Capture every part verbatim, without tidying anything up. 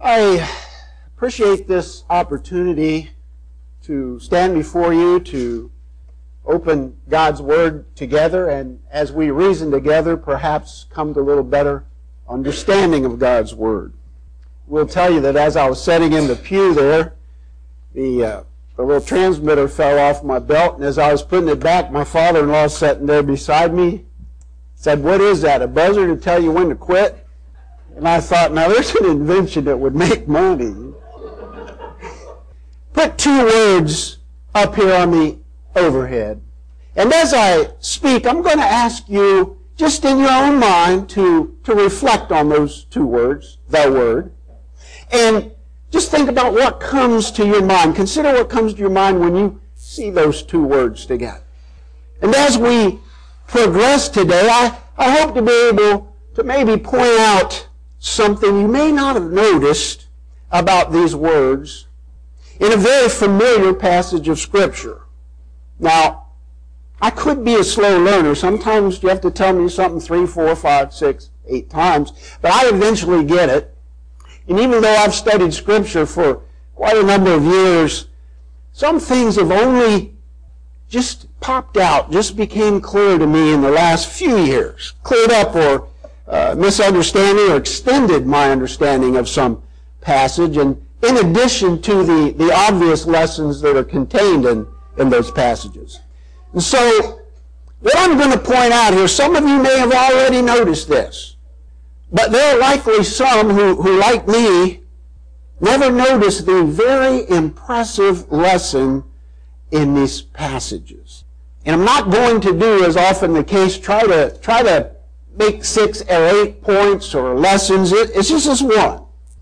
I appreciate this opportunity to stand before you to open God's Word together, and as we reason together, perhaps come to a little better understanding of God's Word. We'll tell you that as I was sitting in the pew there, the, uh, the little transmitter fell off my belt, and as I was putting it back, my father-in-law sitting there beside me said, "What is that, a buzzer to tell you when to quit?" And I thought, now there's an invention that would make money. Put two words up here on the overhead. And as I speak, I'm going to ask you, just in your own mind, to, to reflect on those two words, the word. And just think about what comes to your mind. Consider what comes to your mind when you see those two words together. And as we progress today, I, I hope to be able to maybe point out something you may not have noticed about these words in a very familiar passage of Scripture. Now, I could be a slow learner. Sometimes you have to tell me something three, four, five, six, eight times, but I eventually get it. And even though I've studied Scripture for quite a number of years, some things have only just popped out, just became clear to me in the last few years, cleared up or Uh, misunderstanding or extended my understanding of some passage, and in addition to the, the obvious lessons that are contained in, in those passages. And so, what I'm going to point out here, some of you may have already noticed this, but there are likely some who, who like me, never noticed the very impressive lesson in these passages. And I'm not going to do, as often the case, try to try to make six or eight points or lessons. It, it's just this one.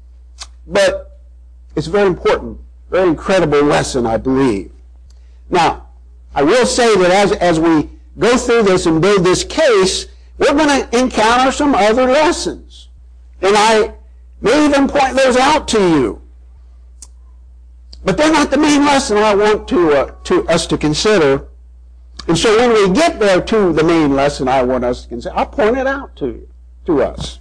But it's a very important, very incredible lesson, I believe. Now, I will say that as, as we go through this and build this case, we're going to encounter some other lessons. And I may even point those out to you. But they're not the main lesson I want to, uh, to us to consider. And so when we get there to the main lesson I want us to consider, I'll point it out to you, to us.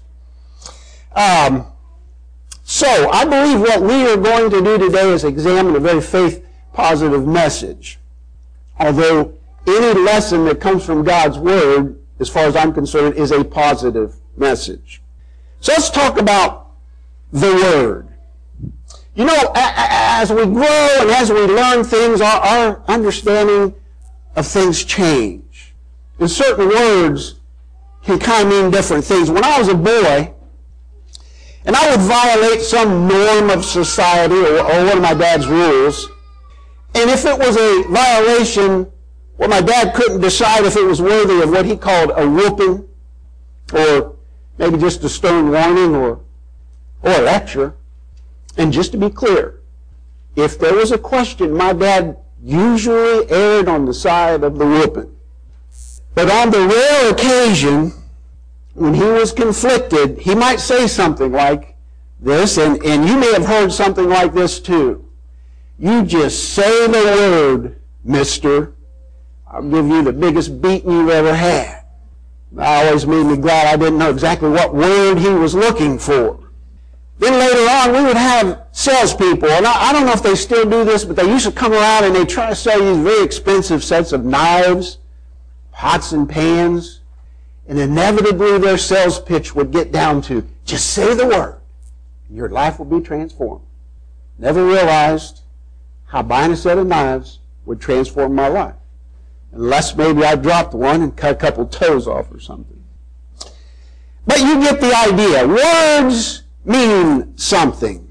Um, so I believe what we are going to do today is examine a very faith-positive message. Although any lesson that comes from God's Word, as far as I'm concerned, is a positive message. So let's talk about the Word. You know, as we grow and as we learn things, our, our understanding of things change. And certain words can kind of mean different things. When I was a boy, and I would violate some norm of society or, or one of my dad's rules, and if it was a violation, well, my dad couldn't decide if it was worthy of what he called a whooping, or maybe just a stern warning, or, or a lecture. And just to be clear, if there was a question, my dad usually erred on the side of the whooping. But on the rare occasion when he was conflicted, he might say something like this, and, and you may have heard something like this too. "You just say the word, mister. I'll give you the biggest beating you've ever had." That always made me glad I didn't know exactly what word he was looking for. Then later on, we would have salespeople, and I, I don't know if they still do this, but they used to come around and they try to sell you these very expensive sets of knives, pots and pans, and inevitably their sales pitch would get down to, "Just say the word, and your life will be transformed." Never realized how buying a set of knives would transform my life, unless maybe I dropped one and cut a couple toes off or something. But you get the idea. Words mean something.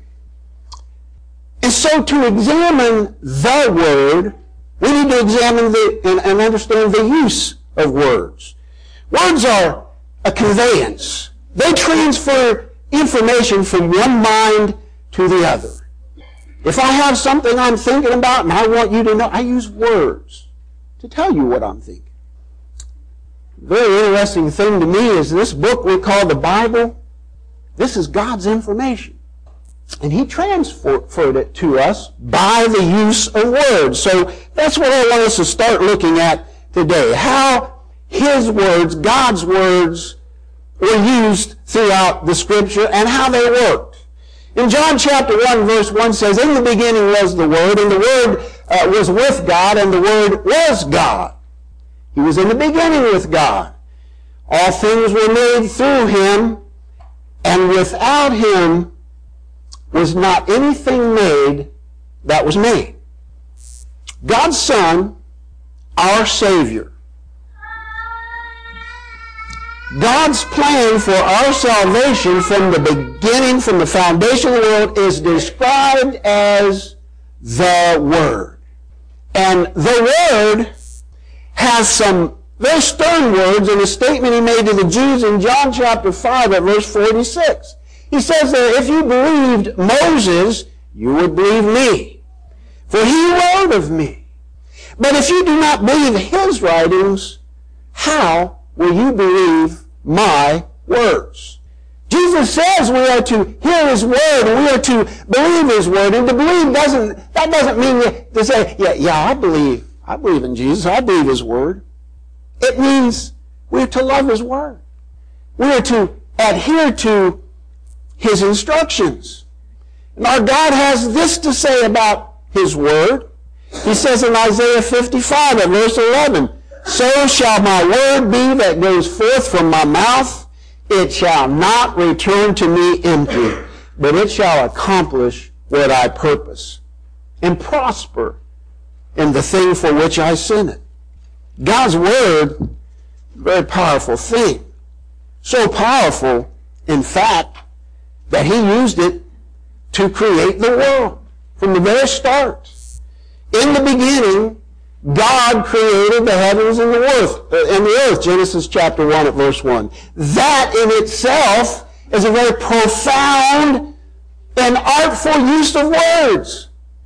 And so to examine the Word, we need to examine the, and, and understand the use of words. Words are a conveyance. They transfer information from one mind to the other. If I have something I'm thinking about and I want you to know, I use words to tell you what I'm thinking. A very interesting thing to me is this book we call the Bible. This is God's information. And He transferred it to us by the use of words. So that's what I want us to start looking at today. How His words, God's words, were used throughout the Scripture and how they worked. In John chapter one, verse one says, in the beginning was the Word, and the Word uh, was with God, and the Word was God. He was in the beginning with God. All things were made through him, and without him was not anything made that was made. God's Son, our Savior. God's plan for our salvation from the beginning, from the foundation of the world, is described as the Word. And the Word has some very stern words in a statement he made to the Jews in John chapter five at verse forty-six. He says there, if you believed Moses, you would believe me, for he wrote of me. But if you do not believe his writings, how will you believe my words? Jesus says we are to hear his word and we are to believe his word. And to believe doesn't, that doesn't mean to say, yeah, yeah, I believe. I believe in Jesus. I believe his word. It means we are to love his word. We are to adhere to his instructions. And our God has this to say about his word. He says in Isaiah fifty-five at verse eleven, so shall my word be that goes forth from my mouth. It shall not return to me empty, but it shall accomplish what I purpose and prosper in the thing for which I sent it. God's word, a very powerful thing. So powerful, in fact, that he used it to create the world from the very start. In the beginning, God created the heavens and the earth, and the earth, Genesis chapter one at verse one. That in itself is a very profound and artful use of words.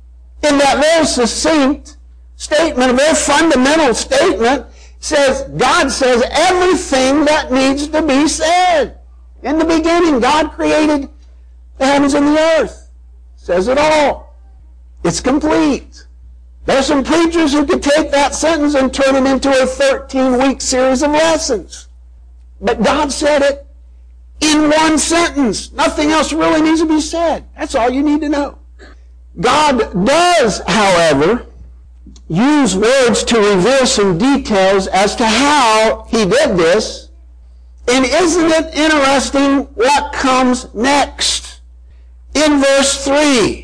In that very succinct statement, a very fundamental statement, says, God says everything that needs to be said. In the beginning, God created the heavens and the earth. Says it all. It's complete. There's some preachers who could take that sentence and turn it into a thirteen-week series of lessons. But God said it in one sentence. Nothing else really needs to be said. That's all you need to know. God does, however, use words to reveal some details as to how he did this. And isn't it interesting what comes next? In verse three,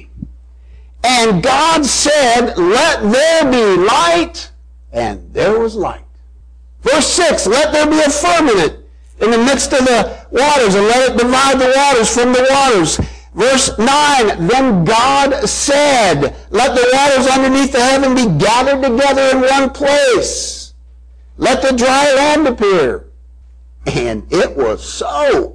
and God said, let there be light, and there was light. Verse six, let there be a firmament in the midst of the waters, and let it divide the waters from the waters. Verse nine, then God said, let the waters underneath the heaven be gathered together in one place. Let the dry land appear. And it was so.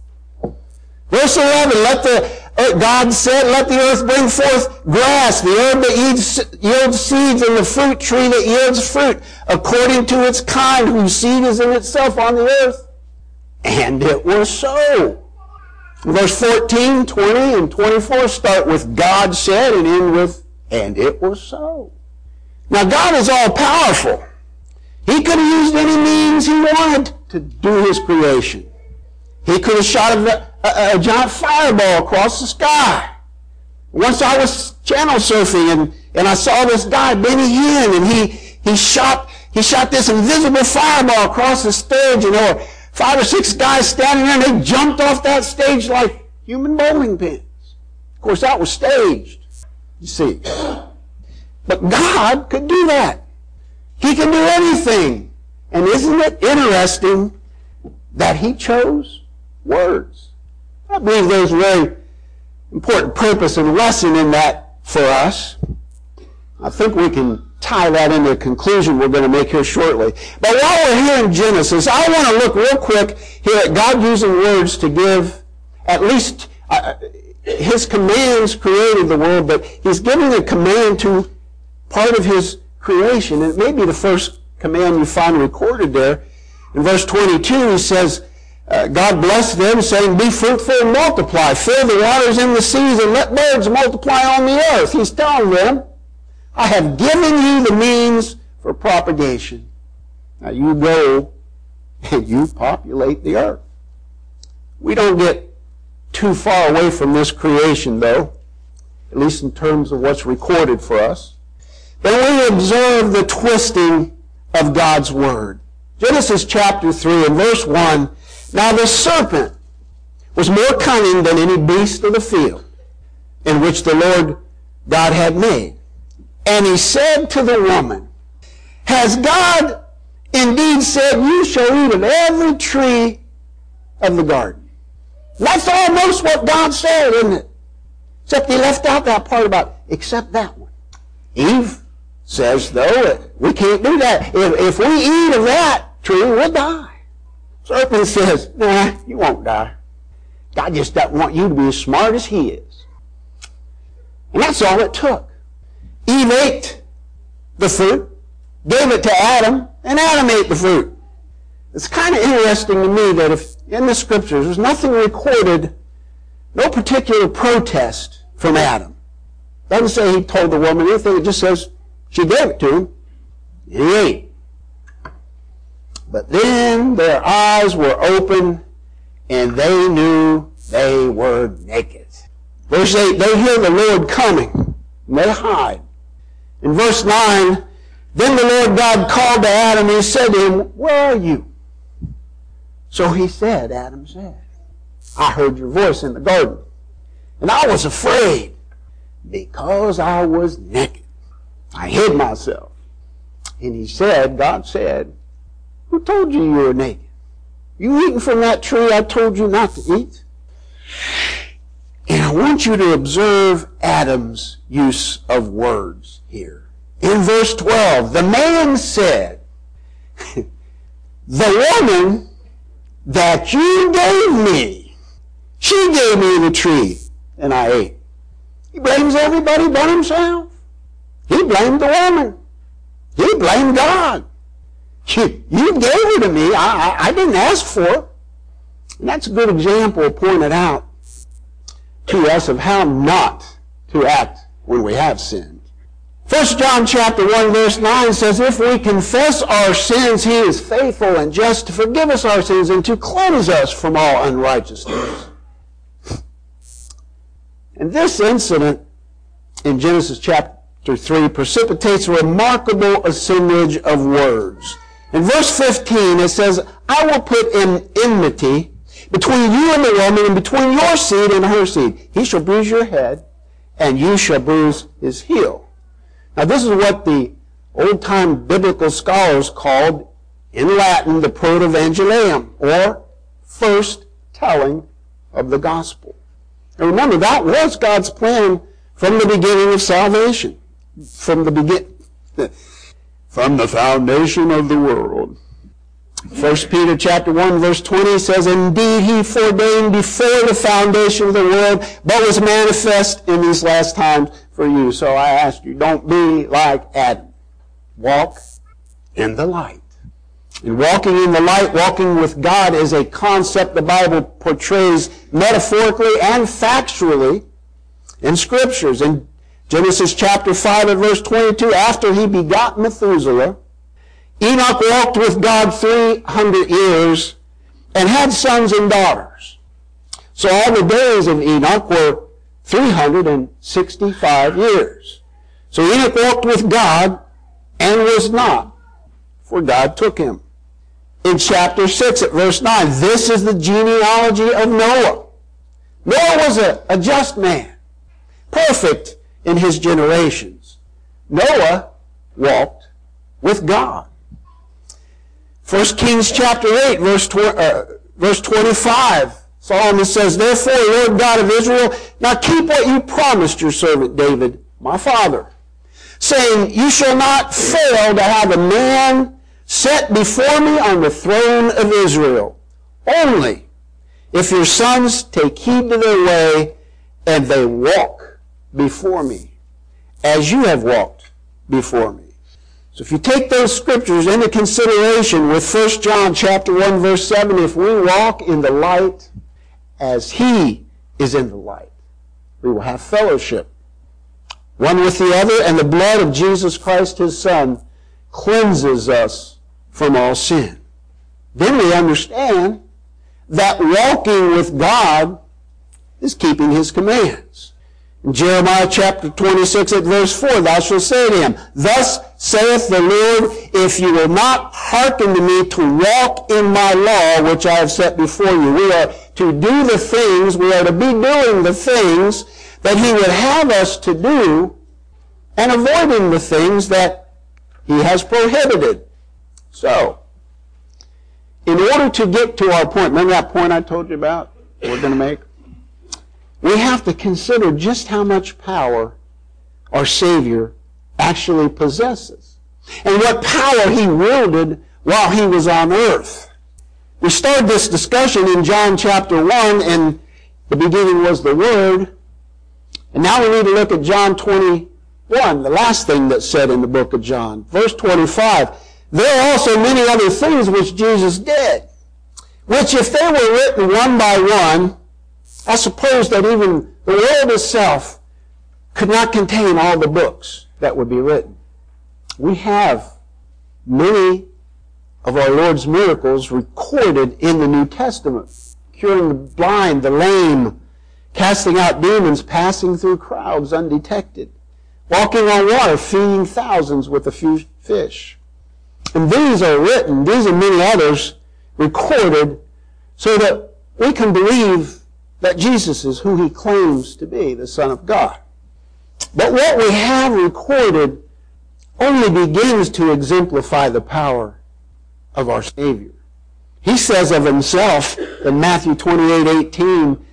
Verse eleven, let the, God said, let the earth bring forth grass, the herb that yields, yields seeds, and the fruit tree that yields fruit, according to its kind, whose seed is in itself on the earth. And it was so. Verse fourteen, twenty, and twenty-four start with God said and end with, and it was so. Now God is all powerful. He could have used any means he wanted to do his creation. He could have shot a, a, a giant fireball across the sky. Once I was channel surfing and, and I saw this guy, Benny Hinn, and he, he shot he shot this invisible fireball across the stage, and there were five or six guys standing there, and they jumped off that stage like human bowling pins. Of course, that was staged, you see. But God could do that. He can do anything. And isn't it interesting that he chose words? I believe there's a very important purpose and lesson in that for us. I think we can tie that into a conclusion we're going to make here shortly. But while we're here in Genesis, I want to look real quick here at God using words to give at least uh, his commands created the world, but he's giving a command to part of his creation. And it may be the first command you find recorded there. In verse twenty-two, he says, uh, God blessed them, saying, be fruitful and multiply, fill the waters in the seas, and let birds multiply on the earth. He's telling them, I have given you the means for propagation. Now you go and you populate the earth. We don't get too far away from this creation, though, at least in terms of what's recorded for us. Then we observe the twisting of God's Word. Genesis chapter three and verse one, now the serpent was more cunning than any beast of the field, in which the Lord God had made. And he said to the woman, has God indeed said, you shall eat of every tree of the garden? That's almost what God said, isn't it? Except he left out that part about, except that one. Eve says, though, we can't do that. If, if we eat of that tree, we'll die. Serpent says, nah, you won't die. God just doesn't want you to be as smart as he is. And that's all it took. Eve ate the fruit, gave it to Adam, and Adam ate the fruit. It's kind of interesting to me that if in the Scriptures there's nothing recorded, no particular protest from Adam. It doesn't say he told the woman anything, it just says she gave it to him, and he ate. But then their eyes were open, and they knew they were naked. Verse eight, they hear the Lord coming, and they hide. In verse nine, then the Lord God called to Adam, and he said to him, where are you? So he said, Adam said, I heard your voice in the garden, and I was afraid, because I was naked. I hid myself. And he said, God said, who told you you were naked? You eaten from that tree I told you not to eat? And I want you to observe Adam's use of words here. In verse twelve, the man said, the woman that you gave me, she gave me the tree, and I ate. He blames everybody but himself. He blamed the woman. He blamed God. You, you gave her to me. I, I, I didn't ask for it. And that's a good example pointed out to us of how not to act when we have sinned. First John chapter one verse nine says, if we confess our sins, he is faithful and just to forgive us our sins and to cleanse us from all unrighteousness. And this incident in Genesis chapter three precipitates a remarkable assemblage of words. In verse fifteen it says, I will put in enmity between you and the woman, and between your seed and her seed. He shall bruise your head, and you shall bruise his heel. Now this is what the old-time biblical scholars called, in Latin, the Protevangelium, or first telling of the gospel. And remember, that was God's plan from the beginning of salvation. From the begin, from the foundation of the world. First Peter chapter one verse twenty says, indeed he foreordained before the foundation of the world, but was manifest in these last times for you. So I ask you, don't be like Adam. Walk in the light. And walking in the light, walking with God, is a concept the Bible portrays metaphorically and factually in Scriptures. In Genesis chapter five and verse twenty-two, after he begot Methuselah, Enoch walked with God three hundred years and had sons and daughters. So all the days of Enoch were three hundred sixty-five years. So Enoch walked with God and was not, for God took him. In chapter six at verse nine, this is the genealogy of Noah. Noah was a, a just man, perfect in his generations. Noah walked with God. First Kings chapter eight, verse, tw- uh, verse twenty-five, Solomon says, therefore, Lord God of Israel, now keep what you promised your servant David, my father, saying, you shall not fail to have a man set before me on the throne of Israel, only if your sons take heed to their way, and they walk before me, as you have walked before me. So if you take those scriptures into consideration with First John chapter one verse seven, if we walk in the light as he is in the light, we will have fellowship one with the other, and the blood of Jesus Christ his Son cleanses us from all sin. Then we understand that walking with God is keeping his commands. In Jeremiah chapter twenty-six at verse four, thou shalt say to him, thus saith the Lord, if you will not hearken to me to walk in my law, which I have set before you. We are to do the things, we are to be doing the things that he would have us to do, and avoiding the things that he has prohibited. So, in order to get to our point, remember that point I told you about we're going to make? We have to consider just how much power our Savior actually possesses, and what power he wielded while he was on earth. We started this discussion in John chapter one, and the beginning was the Word. And now we need to look at John twenty-one, the last thing that's said in the book of John. Verse twenty-five, there are also many other things which Jesus did, which if they were written one by one, I suppose that even the world itself could not contain all the books that would be written. We have many of our Lord's miracles recorded in the New Testament. Curing the blind, the lame, casting out demons, passing through crowds undetected, walking on water, feeding thousands with a few fish. And these are written, these and many others recorded, so that we can believe that Jesus is who he claims to be, the Son of God. But what we have recorded only begins to exemplify the power of our Savior. He says of himself in Matthew twenty-eight eighteen,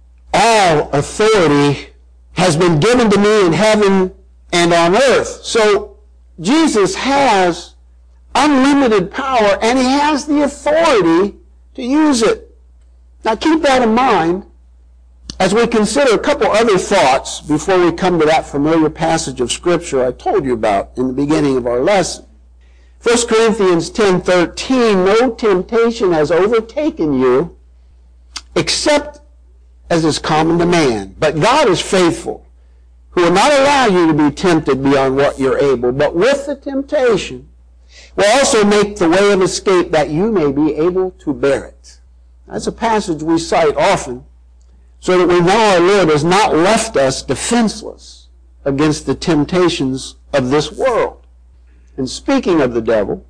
all authority has been given to me in heaven and on earth. So Jesus has unlimited power, and he has the authority to use it. Now keep that in mind as we consider a couple other thoughts before we come to that familiar passage of Scripture I told you about in the beginning of our lesson. First Corinthians ten thirteen, no temptation has overtaken you except as is common to man. But God is faithful, who will not allow you to be tempted beyond what you're able, but with the temptation will also make the way of escape that you may be able to bear it. That's a passage we cite often, so that we know our Lord has not left us defenseless against the temptations of this world. And speaking of the devil,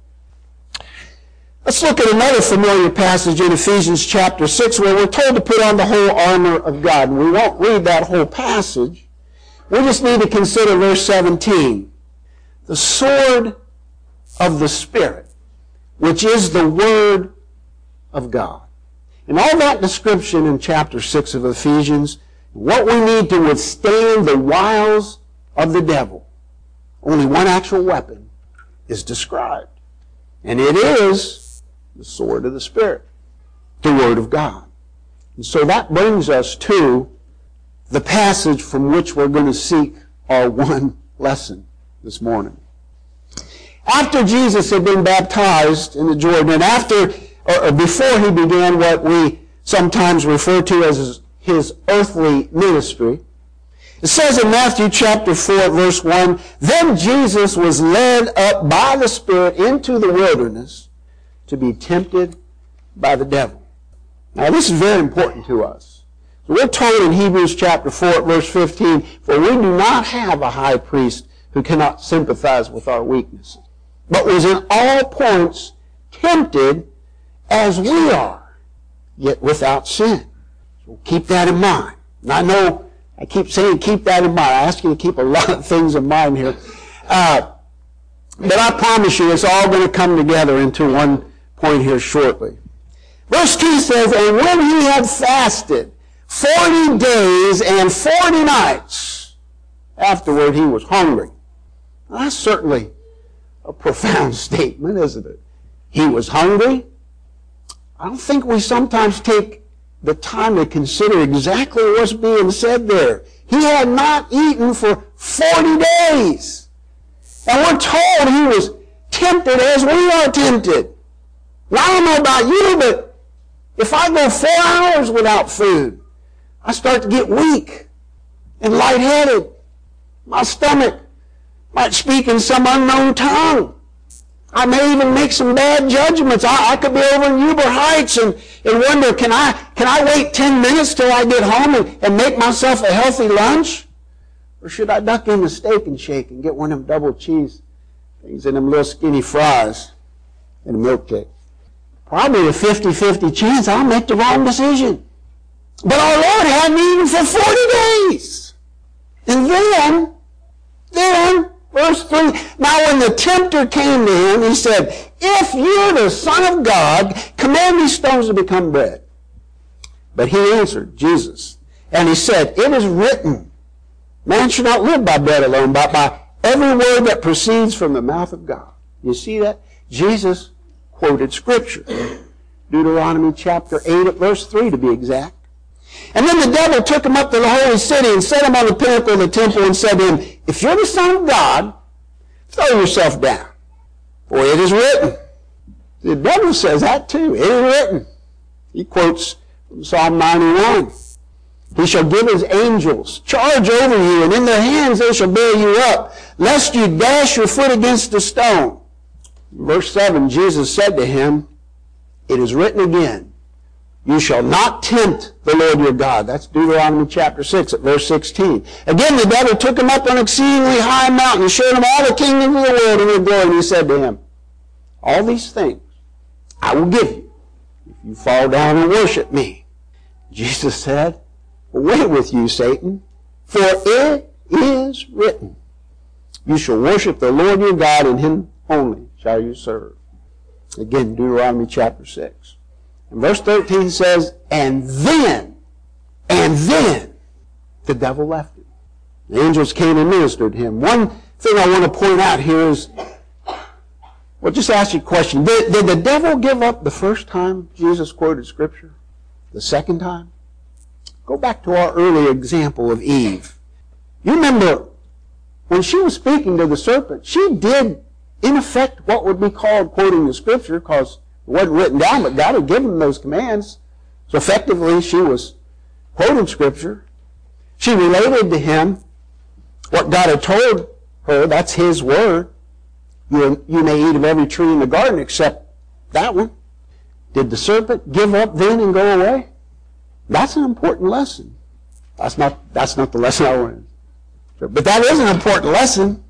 let's look at another familiar passage in Ephesians chapter six, where we're told to put on the whole armor of God. And we won't read that whole passage. We just need to consider verse seventeen. The sword of the Spirit, which is the Word of God. And all that description in chapter six of Ephesians, what we need to withstand the wiles of the devil, only one actual weapon is described. And it is the sword of the Spirit, the Word of God. And so that brings us to the passage from which we're going to seek our one lesson this morning. After Jesus had been baptized in the Jordan, and after or before he began what we sometimes refer to as his earthly ministry, it says in Matthew chapter four, verse one, then Jesus was led up by the Spirit into the wilderness to be tempted by the devil. Now this is very important to us. So we're told in Hebrews chapter four, verse fifteen, for we do not have a high priest who cannot sympathize with our weaknesses, but was in all points tempted as we are, yet without sin. So keep that in mind. And I know I keep saying keep that in mind. I ask you to keep a lot of things in mind here. Uh, but I promise you it's all going to come together into one point here shortly. Verse two says, and when he had fasted forty days and forty nights, afterward he was hungry. Well, that's certainly a profound statement, isn't it? He was hungry. I don't think we sometimes take the time to consider exactly what's being said there. He had not eaten for forty days. And we're told he was tempted as we are tempted. Now, I don't know about you, but if I go four hours without food, I start to get weak and lightheaded. My stomach might speak in some unknown tongue. I may even make some bad judgments. I, I could be over in Huber Heights and, and wonder, can I, can I wait ten minutes till I get home and, and make myself a healthy lunch? Or should I duck in the Steak and Shake and get one of them double cheese things and them little skinny fries and a milk cake? Probably a fifty-fifty chance I'll make the wrong decision. But our Lord had me eating for forty days. And then, then, verse three, now when the tempter came to him, he said, if you're the Son of God, command these stones to become bread. But he answered, Jesus, and he said, it is written, man shall not live by bread alone, but by every word that proceeds from the mouth of God. You see that? Jesus quoted Scripture. Deuteronomy chapter eight at verse three to be exact. And then the devil took him up to the holy city and set him on the pinnacle of the temple and said to him, if you're the Son of God, throw yourself down, for it is written. The devil says that too. It is written. He quotes from Psalm ninety-one. He shall give his angels charge over you, and in their hands they shall bear you up, lest you dash your foot against a stone. Verse seven, Jesus said to him, it is written again, you shall not tempt the Lord your God. That's Deuteronomy chapter six at verse sixteen. Again, the devil took him up on an exceedingly high mountain and showed him all the kingdoms of the world and their glory. And he said to him, all these things I will give you if you fall down and worship me. Jesus said, away with you, Satan, for it is written, you shall worship the Lord your God, and him only shall you serve. Again, Deuteronomy chapter six. And verse thirteen says, and then, and then, the devil left him. The angels came and ministered to him. One thing I want to point out here is, well, just ask you a question. Did, did the devil give up the first time Jesus quoted Scripture? The second time? Go back to our early example of Eve. You remember, when she was speaking to the serpent, she did, in effect, what would be called quoting the Scripture, because it wasn't written down, but God had given them those commands. So effectively, she was quoting Scripture. She related to him what God had told her. That's His word. You, you may eat of every tree in the garden except that one. Did the serpent give up then and go away? That's an important lesson. That's not, that's not the lesson I wanted. But that is an important lesson.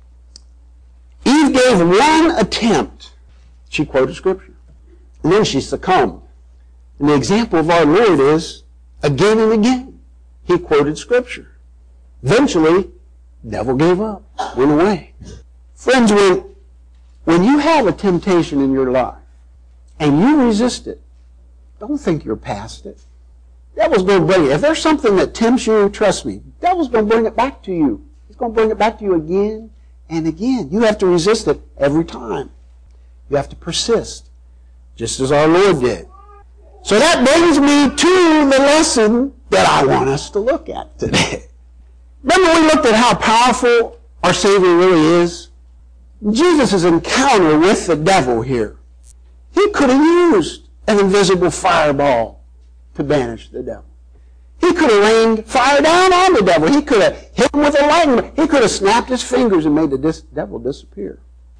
Eve gave one attempt. She quoted Scripture. And then she succumbed. And the example of our Lord is, again and again, He quoted Scripture. Eventually, the devil gave up, went away. Friends, when, when you have a temptation in your life, and you resist it, don't think you're past it. The devil's going to bring it. If there's something that tempts you, trust me, the devil's going to bring it back to you. He's going to bring it back to you again and again. You have to resist it every time. You have to persist, just as our Lord did. So that brings me to the lesson that I want us to look at today. Remember we looked at how powerful our Savior really is? Jesus' encounter with the devil here. He could have used an invisible fireball to banish the devil. He could have rained fire down on the devil. He could have hit him with a lightning. He could have snapped his fingers and made the dis- devil disappear.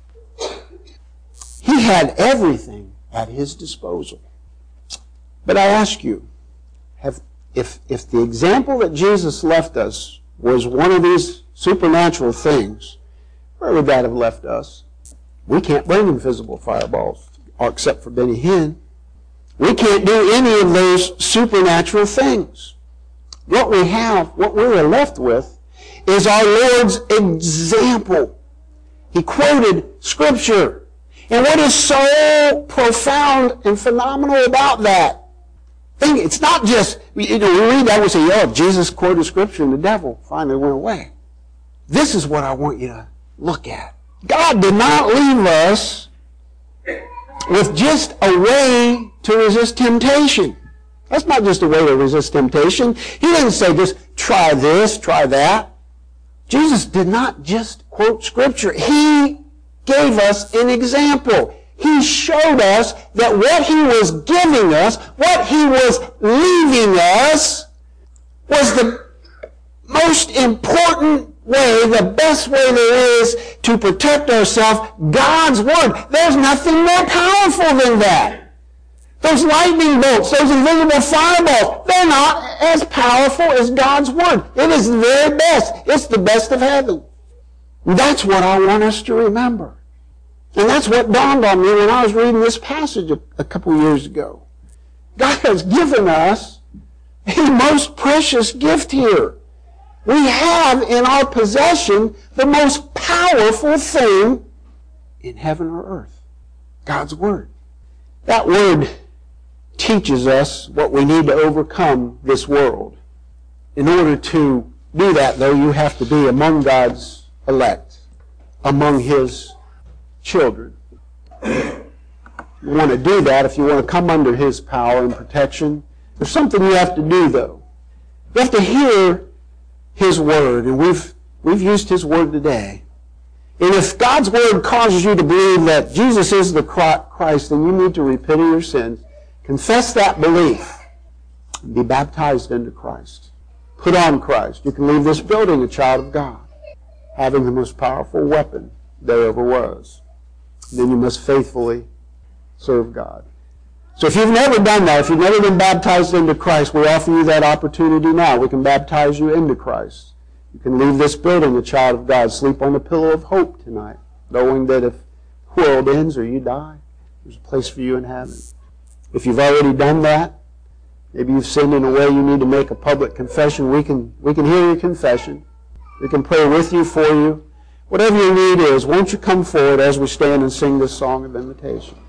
He had everything at his disposal. But I ask you, have, if, if the example that Jesus left us was one of these supernatural things, where would that have left us? We can't bring invisible fireballs, except for Benny Hinn. We can't do any of those supernatural things. What we have, what we're left with, is our Lord's example. He quoted Scripture. And what is so profound and phenomenal about that? Think, it's not just, you know, we read that and we say, oh, Jesus quoted Scripture and the devil finally went away. This is what I want you to look at. God did not leave us with just a way to resist temptation. That's not just a way to resist temptation. He didn't say just try this, try that. Jesus did not just quote Scripture. He gave us an example. He showed us that what He was giving us, what He was leaving us, was the most important way, the best way there is to protect ourselves, God's Word. There's nothing more powerful than that. Those lightning bolts, those invisible fireballs, they're not as powerful as God's Word. It is the very best. It's the best of heaven. That's what I want us to remember. And that's what dawned on me when I was reading this passage a, a couple years ago. God has given us a most precious gift here. We have in our possession the most powerful thing in heaven or earth. God's Word. That Word teaches us what we need to overcome this world. In order to do that, though, you have to be among God's elect, among His children. You want to do that, if you want to come under His power and protection, there's something you have to do, though. You have to hear His Word, and we've we've used His Word today. And if God's Word causes you to believe that Jesus is the Christ, then you need to repent of your sins, confess that belief, and be baptized into Christ. Put on Christ. You can leave this building a child of God, having the most powerful weapon there ever was. And then you must faithfully serve God. So if you've never done that, if you've never been baptized into Christ, we offer you that opportunity now. We can baptize you into Christ. You can leave this building a child of God. Sleep on the pillow of hope tonight, knowing that if the world ends or you die, there's a place for you in heaven. If you've already done that, maybe you've sinned in a way you need to make a public confession, we can, we can hear your confession. We can pray with you, for you. Whatever your need is, won't you come forward as we stand and sing this song of invitation?